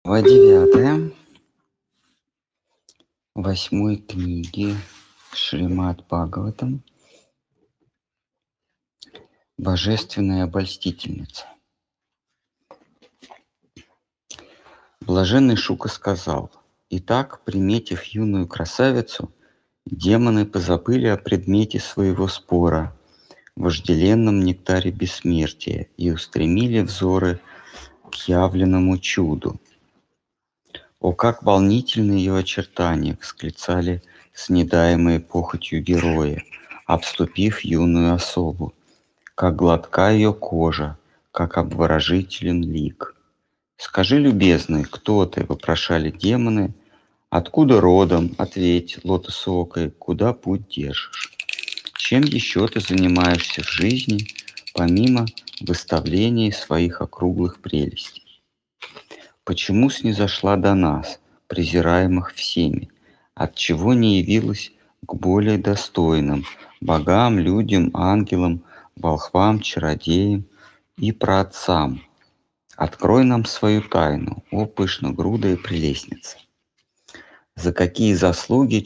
Глава 9 восьмой книги Шримад Бхагаватам «Божественная обольстительница». Блаженный Шука сказал: «Итак, приметив юную красавицу, демоны позабыли о предмете своего спора, вожделенном нектаре бессмертия, и устремили взоры к явленному чуду. О, как волнительны ее очертания!» — восклицали снедаемые похотью герои, обступив юную особу. «Как гладка ее кожа, как обворожителен лик!» «Скажи, любезный, кто ты?» — вопрошали демоны. «Откуда родом? Ответь, лотосокой, куда путь держишь? Чем еще ты занимаешься в жизни, помимо выставления своих округлых прелестей? Почему снизошла до нас, презираемых всеми? Отчего не явилась к более достойным богам, людям, ангелам, волхвам, чародеям и праотцам? Открой нам свою тайну, о пышногрудая прелестница! За какие заслуги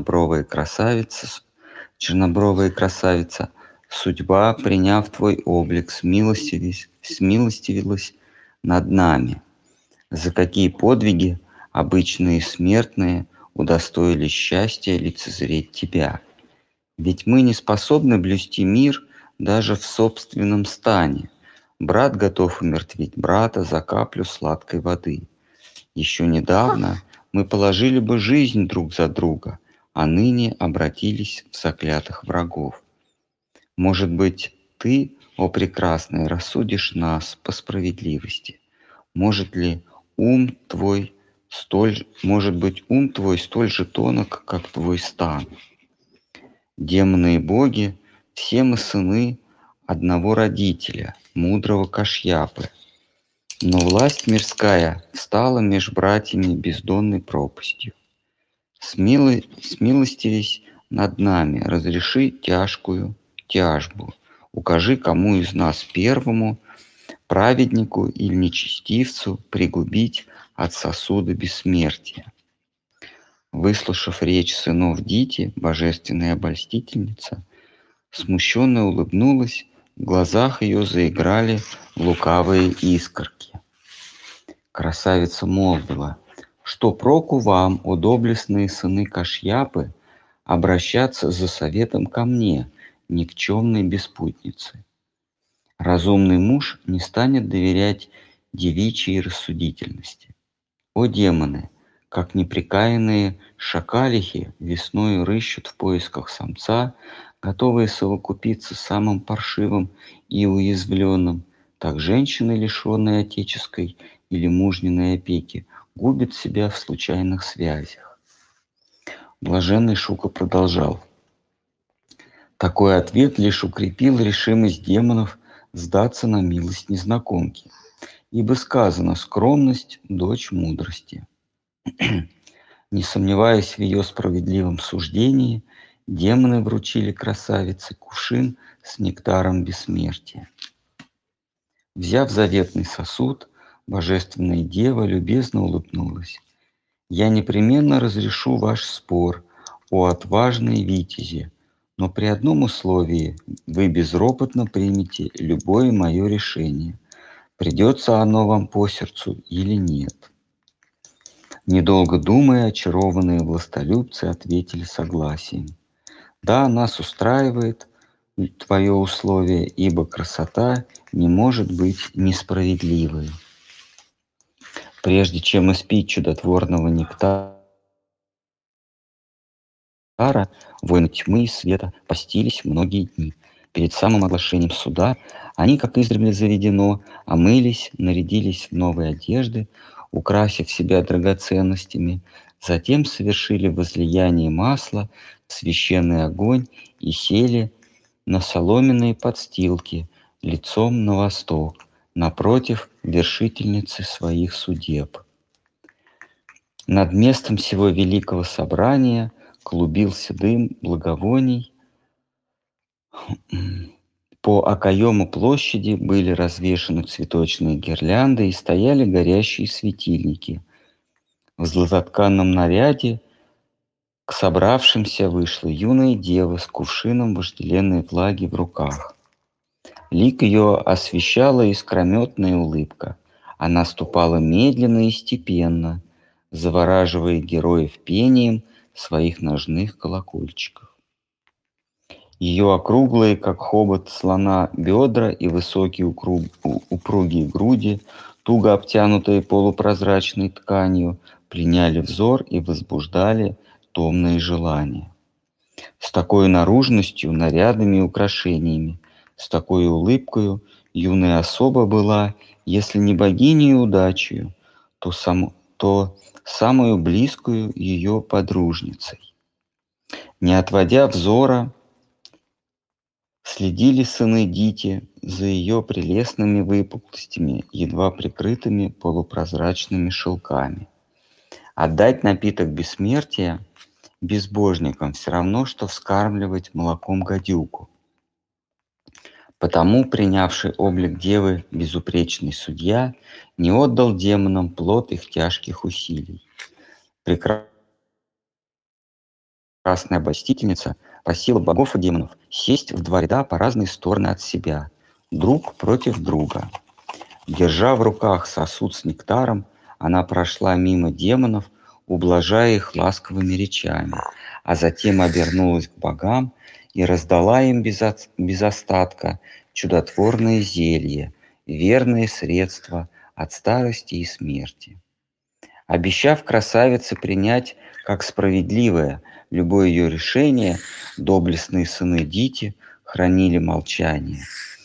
чернобровая красавица, судьба, приняв твой облик, смилостивилась над нами? За какие подвиги обычные смертные удостоились счастья лицезреть тебя? Ведь мы не способны блюсти мир даже в собственном стане. Брат готов умертвить брата за каплю сладкой воды. Еще недавно мы положили бы жизнь друг за друга, а ныне обратились в заклятых врагов. Может быть, ты, о прекрасная, рассудишь нас по справедливости? Может быть, ум твой столь же тонок, как твой стан? Демоны и боги, все мы сыны одного родителя, мудрого Кашьяпы. Но власть мирская стала меж братьями бездонной пропастью. Смилостивись над нами, разреши тяжкую тяжбу. Укажи, кому из нас первому, праведнику или нечестивцу, пригубить от сосуда бессмертия». Выслушав речь сынов Дити, божественная обольстительница смущенно улыбнулась, в глазах ее заиграли лукавые искорки. Красавица молвила: «Что проку вам, о доблестные сыны Кашьяпы, обращаться за советом ко мне, никчемной беспутнице? Разумный муж не станет доверять девичьей рассудительности. О демоны, как непрекаянные шакалихи весною рыщут в поисках самца, готовые совокупиться с самым паршивым и уязвленным, так женщины, лишенные отеческой или мужниной опеки, губят себя в случайных связях». Блаженный Шука продолжал: «Такой ответ лишь укрепил решимость демонов сдаться на милость незнакомки, ибо сказано: скромность — дочь мудрости». Не сомневаясь в ее справедливом суждении, демоны вручили красавице кувшин с нектаром бессмертия. Взяв заветный сосуд, божественная дева любезно улыбнулась: «Я непременно разрешу ваш спор, о отважные витязи, но при одном условии: вы безропотно примете любое мое решение, придется оно вам по сердцу или нет». Недолго думая, очарованные властолюбцы ответили согласием: «Да, нас устраивает твое условие, ибо красота не может быть несправедливой». Прежде чем испить чудотворного нектара, воины тьмы и света постились многие дни. Перед самым оглашением суда они, как издревле заведено, омылись, нарядились в новые одежды, украсив себя драгоценностями, затем совершили возлияние масла в священный огонь и сели на соломенные подстилки лицом на восток, напротив вершительницы своих судеб. Над местом сего великого собрания клубился дым благовоний. По окоему площади были развешаны цветочные гирлянды и стояли горящие светильники, В златотканном наряде к собравшимся вышла юная дева с кувшином вожделенной влаги в руках. Лик ее освещала искрометная улыбка. Она ступала медленно и степенно, завораживая героев пением своих ножных колокольчиков. Ее округлые, как хобот слона, бедра и высокие упругие груди, туго обтянутые полупрозрачной тканью, пленяли взор и возбуждали томные желания. С такой наружностью, нарядами и украшениями, с такой улыбкою юная особа была, если не богиней удачею, то самую близкую ее подружницей. Не отводя взора, следили сыны Дити за ее прелестными выпуклостями, едва прикрытыми полупрозрачными шелками. Отдать напиток бессмертия безбожникам все равно, что вскармливать молоком гадюку. Потому принявший облик девы безупречный судья не отдал демонам плод их тяжких усилий. Прекрасная обольстительница просила богов и демонов сесть в два ряда по разные стороны от себя, друг против друга. Держа в руках сосуд с нектаром, она прошла мимо демонов, ублажая их ласковыми речами, а затем обернулась к богам и раздала им без остатка чудотворное зелье, верное средство от старости и смерти. Обещав красавице принять как справедливое любое ее решение, доблестные сыны Дити хранили молчание.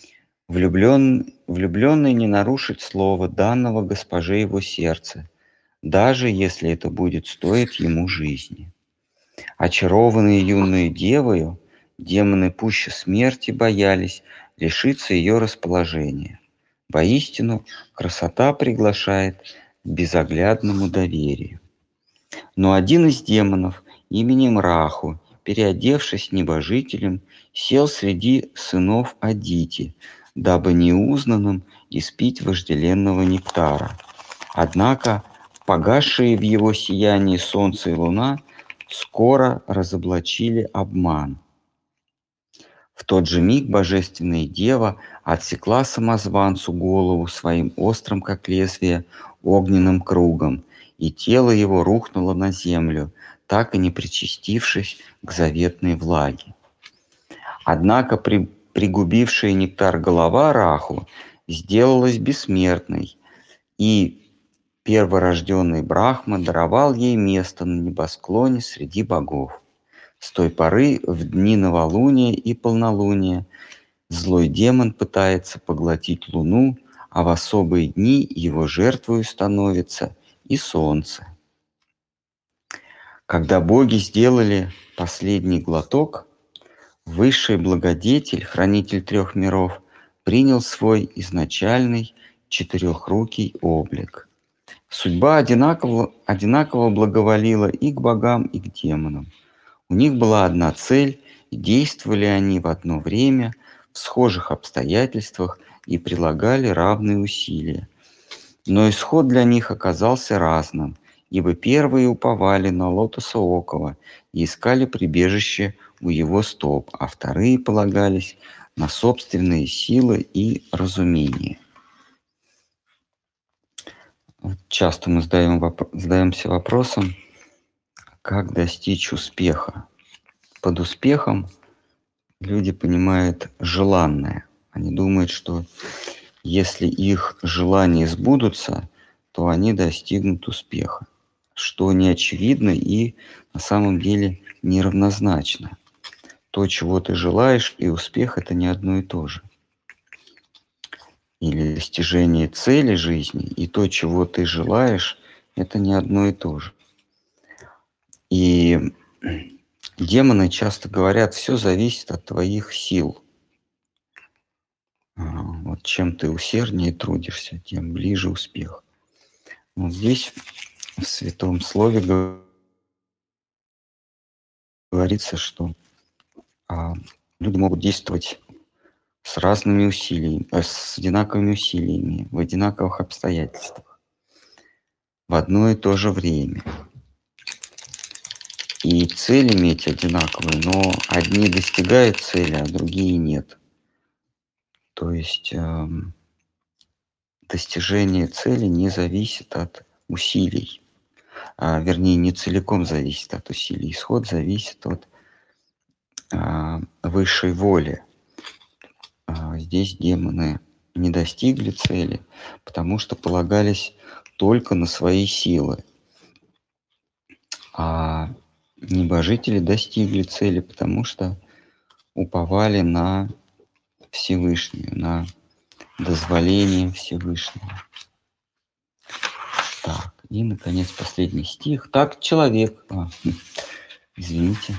Влюбленный не нарушит слова, данного госпоже его сердца, даже если это будет стоить ему жизни. Очарованные юной девою, демоны пуще смерти боялись лишиться ее расположения. Воистину, красота приглашает к безоглядному доверию. Но один из демонов именем Раху, переодевшись небожителем, сел среди сынов Адити, дабы неузнанным испить вожделенного нектара. Однако погасшие в его сиянии солнце и луна скоро разоблачили обман. В тот же миг божественная дева отсекла самозванцу голову своим острым, как лезвие, огненным кругом, и тело его рухнуло на землю, так и не причастившись к заветной влаге. Однако пригубившая нектар голова Раху сделалась бессмертной, и перворожденный Брахма даровал ей место на небосклоне среди богов. С той поры в дни новолуния и полнолуния злой демон пытается поглотить луну, а в особые дни его жертвою становится и солнце. Когда боги сделали последний глоток, высший благодетель, хранитель трех миров, принял свой изначальный четырехрукий облик. Судьба одинаково благоволила и к богам, и к демонам. У них была одна цель, и действовали они в одно время, в схожих обстоятельствах и прилагали равные усилия. Но исход для них оказался разным, ибо первые уповали на Лотосоокова и искали прибежище у его стоп, а вторые полагались на собственные силы и разумение. Часто мы задаемся вопросом, как достичь успеха. Под успехом люди понимают желанное. Они думают, что если их желания сбудутся, то они достигнут успеха, что не очевидно и на самом деле неравнозначно. То, чего ты желаешь, и успех – это не одно и то же. Или достижение цели жизни, и то, чего ты желаешь, это не одно и то же. И демоны часто говорят, все зависит от твоих сил. Вот чем ты усерднее трудишься, тем ближе успех. Вот здесь в Святом Слове говорится, что люди могут действовать с разными усилиями, с одинаковыми усилиями, в одинаковых обстоятельствах. в одно и то же время. И цель иметь одинаковые, но одни достигают цели, а другие нет. То есть достижение цели не зависит от усилий, вернее, не целиком зависит от усилий. Исход зависит от высшей воли. Здесь демоны не достигли цели, потому что полагались только на свои силы. А небожители достигли цели, потому что уповали на Всевышнюю, на дозволение Всевышнего. Так, и, наконец, последний стих. Так человек... извините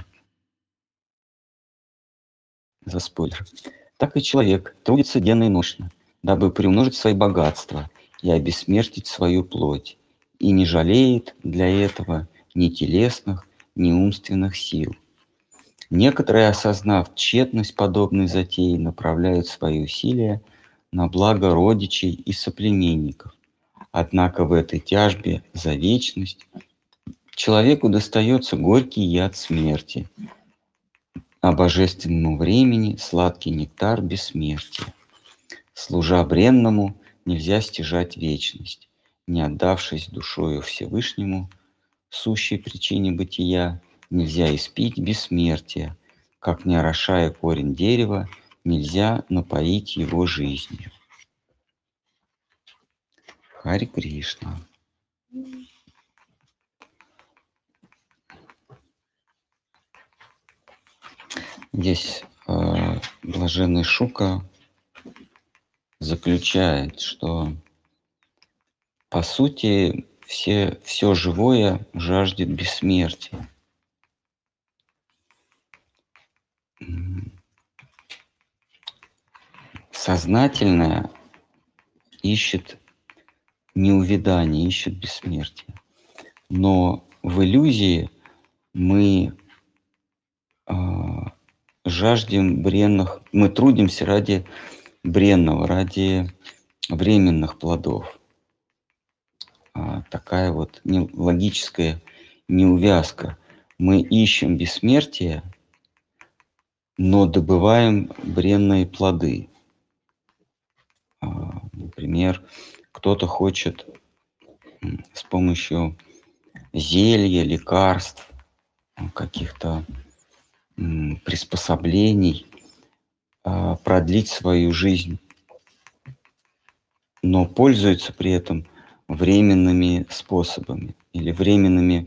за спойлер. Так и человек трудится денно и нощно, дабы приумножить свои богатства и обессмертить свою плоть, и не жалеет для этого ни телесных, ни умственных сил. Некоторые, осознав тщетность подобной затеи, направляют свои усилия на благо родичей и соплеменников. Однако в этой тяжбе за вечность человеку достается горький яд смерти, а божественному времени сладкий нектар бессмертия. Служа бренному, нельзя стяжать вечность, не отдавшись душою Всевышнему, сущей причине бытия, нельзя испить бессмертия, как не орошая корень дерева, нельзя напоить его жизнью. Харе Кришна. Здесь блаженный Шука заключает, что по сути все живое жаждет бессмертия. Сознательное ищет неувядание, ищет бессмертие. Но в иллюзии мы жаждем бренных, мы трудимся ради бренного, ради временных плодов. Такая вот логическая неувязка. Мы ищем бессмертие, но добываем бренные плоды. Например, кто-то хочет с помощью зелья, лекарств, каких-то приспособлений продлить свою жизнь, но пользуется при этом временными способами или временными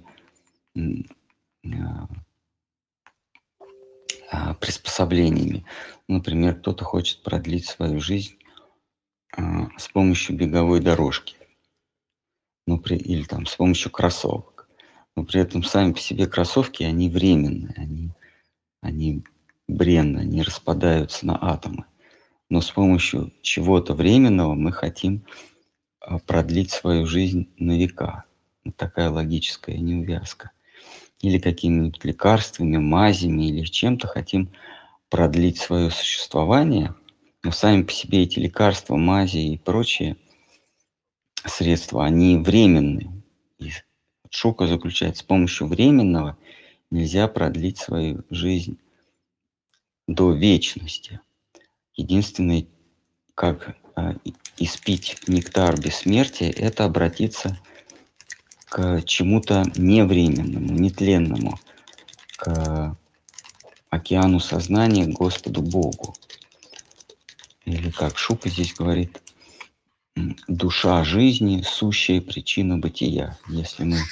приспособлениями. Например, кто-то хочет продлить свою жизнь с помощью беговой дорожки, или там с помощью кроссовок. Но при этом сами по себе кроссовки, они временные, они бренные, они распадаются на атомы. Но с помощью чего-то временного мы хотим продлить свою жизнь на века. Вот такая логическая неувязка. Или какими-нибудь лекарствами, мазями или чем-то хотим продлить свое существование, но сами по себе эти лекарства, мази и прочие средства, они временные. И Шука заключается, с помощью временного нельзя продлить свою жизнь до вечности. Единственное, как испить нектар бессмертия, это обратиться к чему-то невременному, нетленному, к океану сознания, к Господу Богу. Или как Шука здесь говорит, душа жизни, сущая причина бытия. Если мы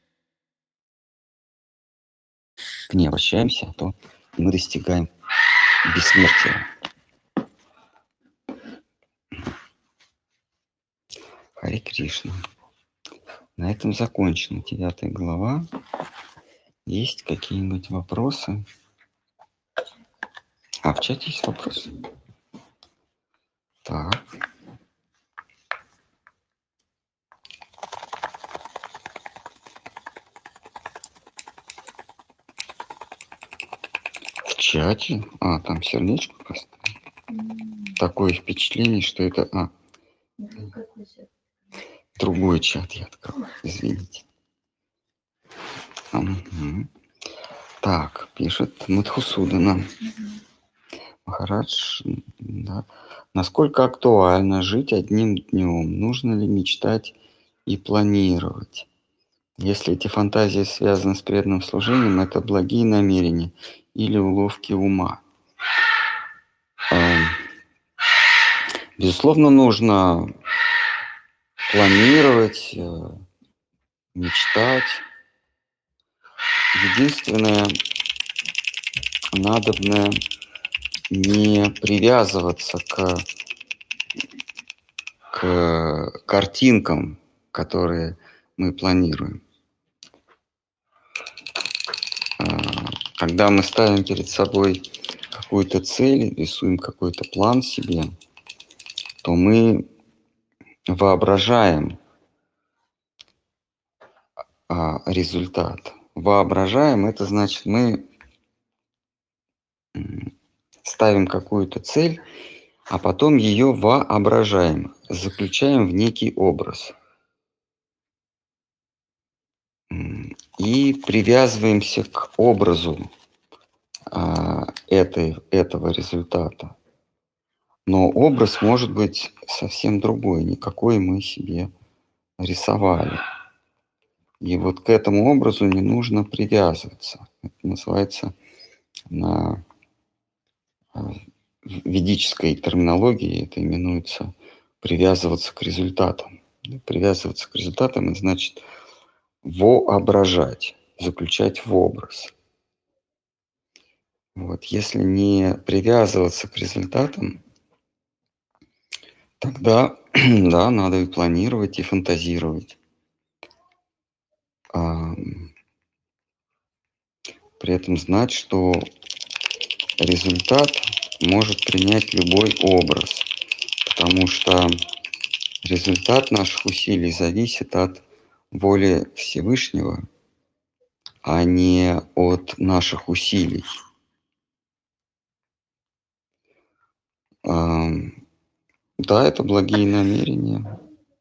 к ней обращаемся, то мы достигаем бессмертия. Харе Кришна. На этом закончена 9 глава. Есть какие-нибудь вопросы? В чате есть вопросы? Так. В чате? Там сердечко поставили. Такое впечатление, что это... Друг другой чат я открыл, извините. Мгм. Так, пишет Мадхусудана. Махарадж, да. Насколько актуально жить одним днем? Нужно ли мечтать и планировать? Если эти фантазии связаны с преданным служением, это благие намерения или уловки ума? Безусловно, нужно планировать, мечтать. Единственное, надобно не привязываться к картинкам, которые мы планируем. Когда мы ставим перед собой какую-то цель, рисуем какой-то план себе, то мы воображаем результат. Воображаем — это значит, мы ставим какую-то цель, а потом ее воображаем, заключаем в некий образ. И привязываемся к образу этого результата. Но образ может быть совсем другой, не какой мы себе рисовали. И вот к этому образу не нужно привязываться. Это называется на ведической терминологии, это именуется привязываться к результатам. Привязываться к результатам — это значит воображать, заключать в образ. Вот. Если не привязываться к результатам, тогда да, надо и планировать, и фантазировать. При этом знать, что результат может принять любой образ, потому что результат наших усилий зависит от воли Всевышнего, а не от наших усилий. Да, это благие намерения.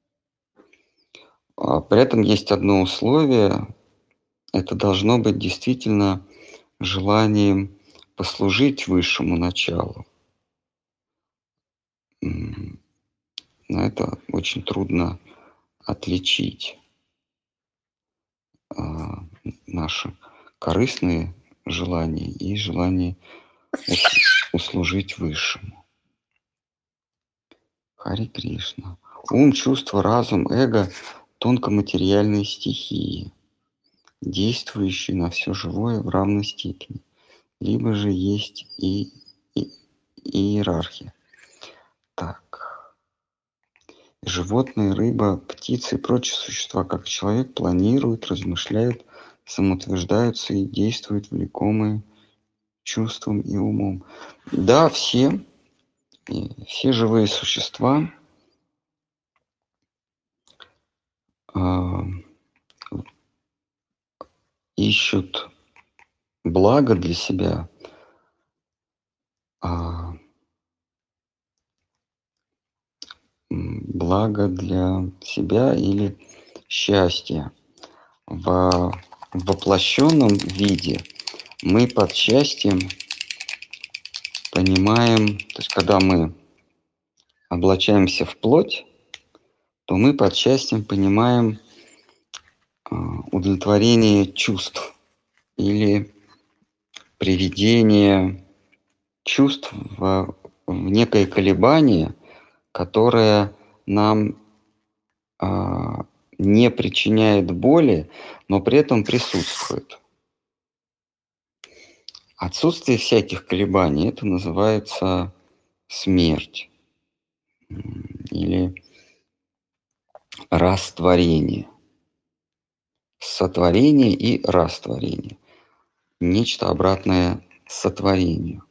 При этом есть одно условие. Это должно быть действительно желанием послужить высшему началу. Но это очень трудно отличить. Наши корыстные желания и желание услужить высшему. Хари Кришна. Ум, чувство, разум, эго — тонкоматериальные стихии, действующие на все живое в равной степени. Либо же есть и иерархия. Так. Животные, рыба, птицы и прочие существа, как человек, планируют, размышляют, самоутверждаются и действуют, влекомые чувством и умом. Да, все живые существа ищут благо для себя, благо для себя или счастье. В воплощенном виде мы под счастьем понимаем, то есть когда мы облачаемся в плоть, то мы под счастьем понимаем удовлетворение чувств или приведение чувств в некое колебание, которое нам не причиняет боли, но при этом присутствует. Отсутствие всяких колебаний — это называется смерть или растворение. Сотворение и растворение. Нечто обратное сотворению.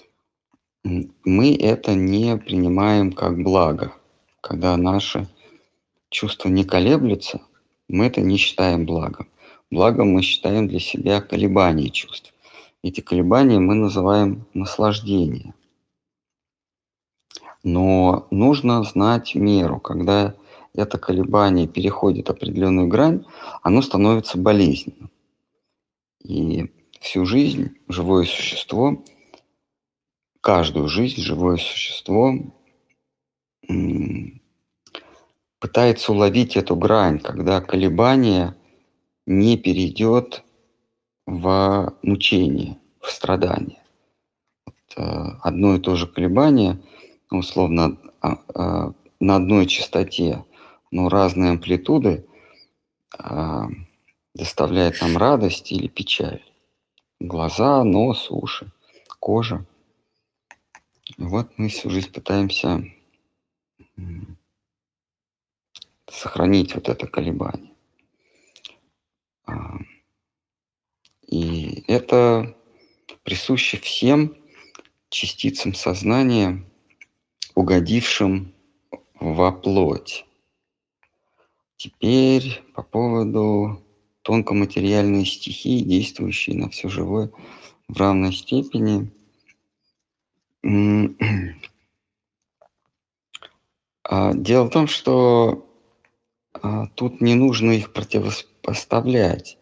Мы это не принимаем как благо. Когда наши чувства не колеблются, мы это не считаем благом. Благом мы считаем для себя колебания чувств. Эти колебания мы называем наслаждение. Но нужно знать меру. Когда это колебание переходит определенную грань, оно становится болезненным. И всю жизнь живое существо, каждую жизнь живое существо пытается уловить эту грань, когда колебание не перейдет в мучение, в страдание. Одно и то же колебание, условно, на одной частоте, но разные амплитуды доставляет нам радость или печаль. Глаза, нос, уши, кожа. Вот мы всю жизнь пытаемся сохранить вот это колебание. И это присуще всем частицам сознания, угодившим во плоть. Теперь по поводу тонкоматериальной стихии, действующей на все живое в равной степени. Дело в том, что тут не нужно их противопоставлять.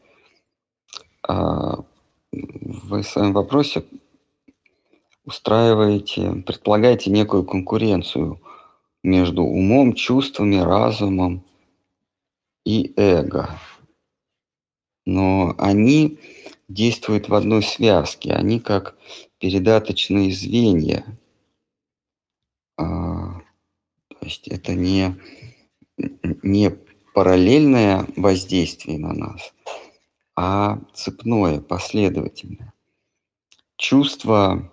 Вы в своем вопросе предполагаете некую конкуренцию между умом, чувствами, разумом и эго. Но они действуют в одной связке, они как передаточные звенья. То есть это не параллельное воздействие на нас, а цепное, последовательное. Чувство,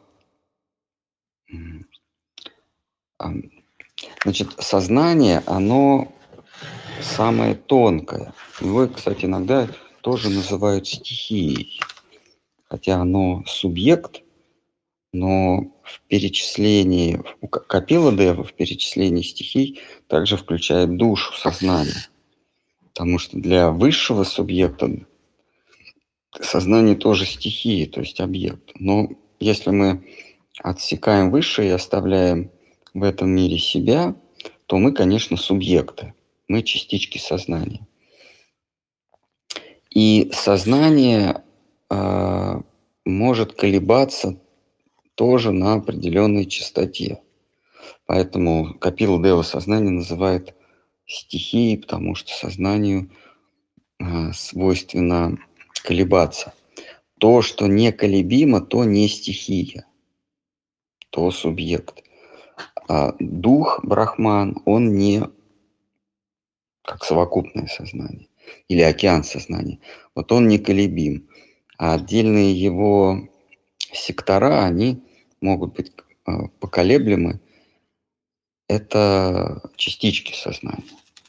сознание, оно самое тонкое. Его, кстати, иногда тоже называют стихией. Хотя оно субъект, но в перечислении, у Капила-дева в перечислении стихий также включает душу, сознание. Потому что для высшего субъекта сознание тоже стихия, то есть объект. Но если мы отсекаем высшее и оставляем в этом мире себя, то мы, конечно, субъекты. Мы частички сознания. И сознание может колебаться тоже на определенной частоте. Поэтому Капила-дева сознание называет стихией, потому что сознанию свойственно колебаться. То, что неколебимо, то не стихия, то субъект. А дух, Брахман, он не как совокупное сознание или океан сознания. Вот он неколебим. А отдельные его сектора, они могут быть поколеблемы. Это частички сознания.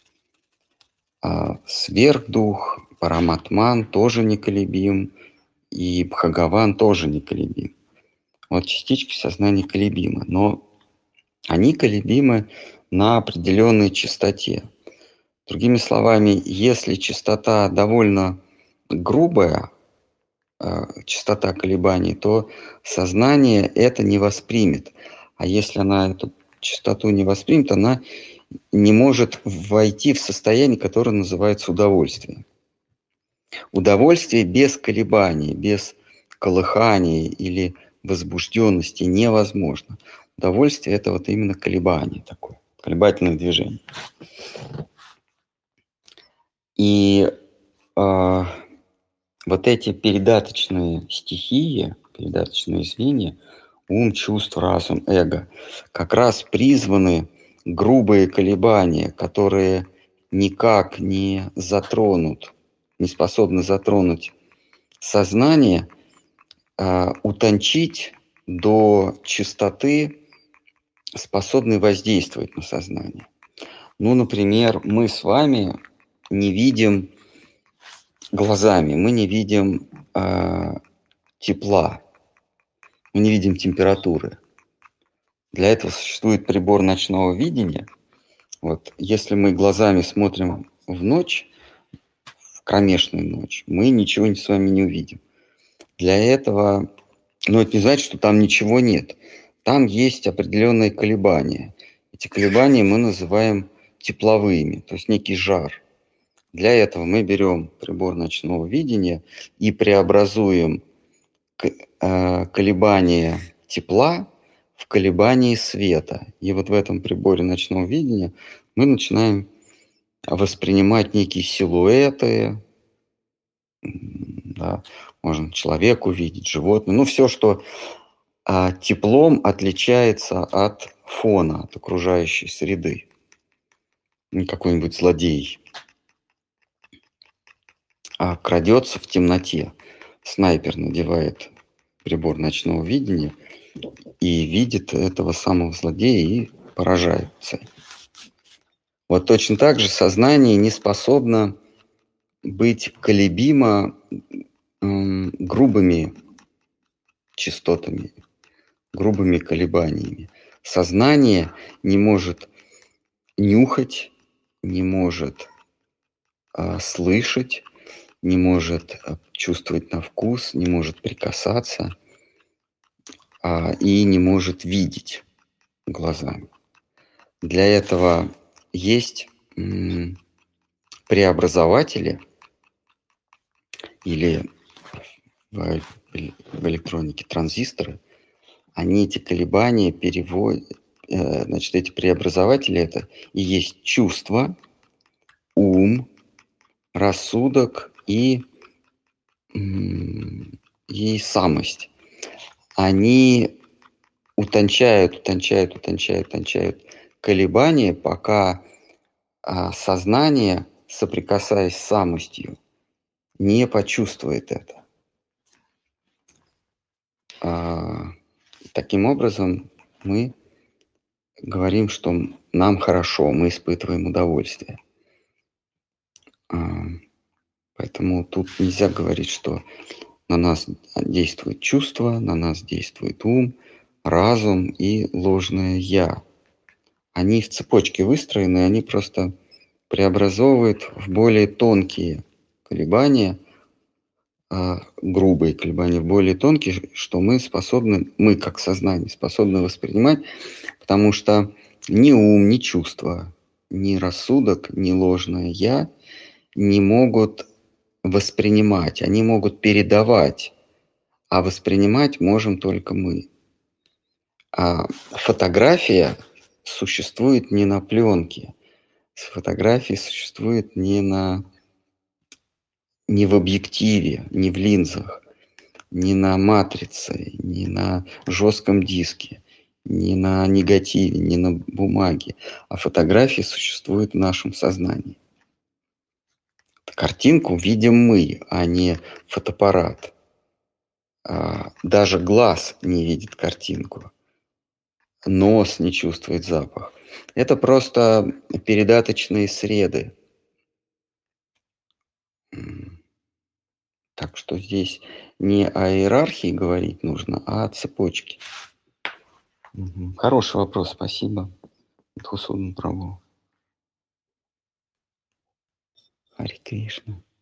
Сверхдух, Параматман тоже неколебим, и Бхагаван тоже неколебим. Вот частички сознания колебимы, но они колебимы на определенной частоте. Другими словами, если частота довольно грубая, частота колебаний, то сознание это не воспримет. А если она эту частоту не воспримет, она не может войти в состояние, которое называется удовольствие. Удовольствие без колебаний, без колыхания или возбужденности невозможно. Удовольствие – это вот именно колебание такое, колебательное движение. И вот эти передаточные стихии, передаточные звенья, ум, чувств, разум, эго, как раз призваны грубые колебания, которые никак не затронут, не способны затронуть сознание, утончить до чистоты, способной воздействовать на сознание. Ну, например, мы с вами не видим глазами, мы не видим тепла, мы не видим температуры. Для этого существует прибор ночного видения. Вот, если мы глазами смотрим в ночь, в кромешную ночь, мы ничего с вами не увидим. Для этого, но это не значит, что там ничего нет. Там есть определенные колебания. Эти колебания мы называем тепловыми, то есть некий жар. Для этого мы берем прибор ночного видения и преобразуем колебания тепла в колебании света. И вот в этом приборе ночного видения мы начинаем воспринимать некие силуэты, да, можно человека увидеть, животное, ну все, что теплом отличается от фона, от окружающей среды. Какой-нибудь злодей крадется в темноте. Снайпер надевает прибор ночного видения и видит этого самого злодея и поражает цель. Вот точно так же сознание не способно быть колебимо грубыми частотами, грубыми колебаниями. Сознание не может нюхать, не может слышать, не может чувствовать на вкус, не может прикасаться и не может видеть глазами. Для этого есть преобразователи или в электронике транзисторы. Они эти колебания переводят, значит, эти преобразователи это и есть чувство, ум, рассудок и самость. Они утончают колебания, пока сознание, соприкасаясь с самостью, не почувствует это. Таким образом, мы говорим, что нам хорошо, мы испытываем удовольствие. Поэтому тут нельзя говорить, что на нас действует чувство, на нас действует ум, разум и ложное «я». Они в цепочке выстроены, они просто преобразовывают в более тонкие колебания, грубые колебания, в более тонкие, что мы как сознание способны воспринимать, потому что ни ум, ни чувство, ни рассудок, ни ложное «я» не могут воспринимать, они могут передавать, а воспринимать можем только мы. Фотография существует не на пленке, фотография существует не в объективе, не в линзах, не на матрице, не на жестком диске, не на негативе, не на бумаге, а фотография существует в нашем сознании. Картинку видим мы, а не фотоаппарат. Даже глаз не видит картинку, нос не чувствует запах. Это просто передаточные среды. Так что здесь не о иерархии говорить нужно, а о цепочке. Хороший вопрос, спасибо. Дхусудн Прабху. Харе Кришна.